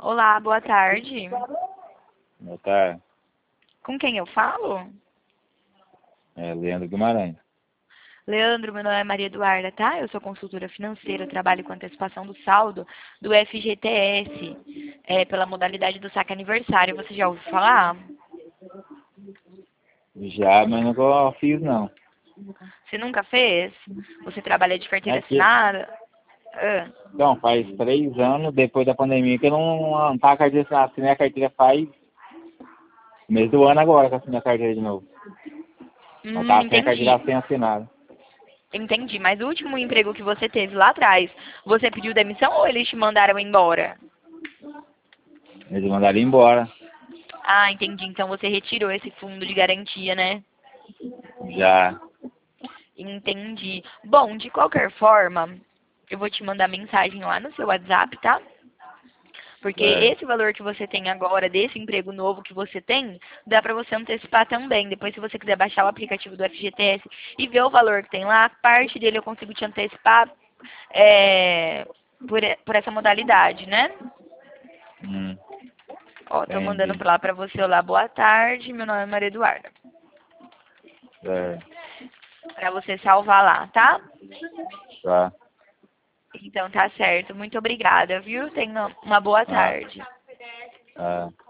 Olá, boa tarde. Boa tarde. Com quem eu falo? É Leandro Guimarães. Leandro, meu nome é Maria Eduarda, tá? Eu sou consultora financeira, trabalho com antecipação do saldo do FGTS, pela modalidade do saque aniversário. Você já ouviu falar? Já, mas nunca fiz não. Você nunca fez? Você trabalha de carteira É que, assinada? Ah, então, faz 3 anos, depois da pandemia, que eu não tá a carteira assinada. Assinei a carteira faz mês do ano agora que eu assinei a carteira de novo. Mas tá sem a entendi. carteira sem assinada. Entendi. Mas o último emprego que você teve lá atrás, você pediu demissão ou eles te mandaram embora? Eles mandaram embora. Ah, entendi. Então você retirou esse fundo de garantia, né? Já. Entendi. Bom, de qualquer forma, eu vou te mandar mensagem lá no seu WhatsApp, tá? Porque É. esse valor que você tem agora, desse emprego novo que você tem, dá pra você antecipar também. Depois, se você quiser baixar o aplicativo do FGTS e ver o valor que tem lá, parte dele eu consigo te antecipar por essa modalidade, né? Hum, Ó, tô mandando entendi. lá pra você. Olá, boa tarde. Meu nome é Maria Eduarda. É. Pra você salvar lá, tá? Tá. Então tá certo. Muito obrigada, viu? Tenha uma boa Ah, tarde. ah.